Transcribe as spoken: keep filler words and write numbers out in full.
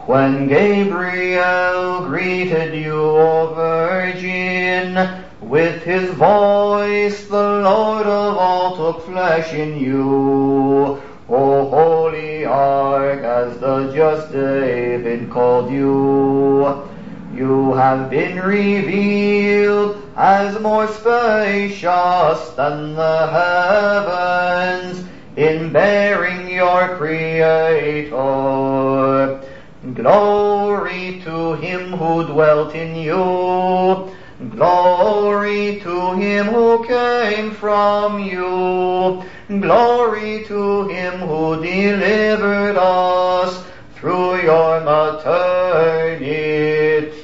When Gabriel greeted you, O Virgin, with his voice the Lord of all took flesh in you. O holy ark, as the just David called you, you have been revealed as more spacious than the heavens in bearing your Creator. Glory to him who dwelt in you. Glory to him who came from you. Glory to him who delivered us through your maternity.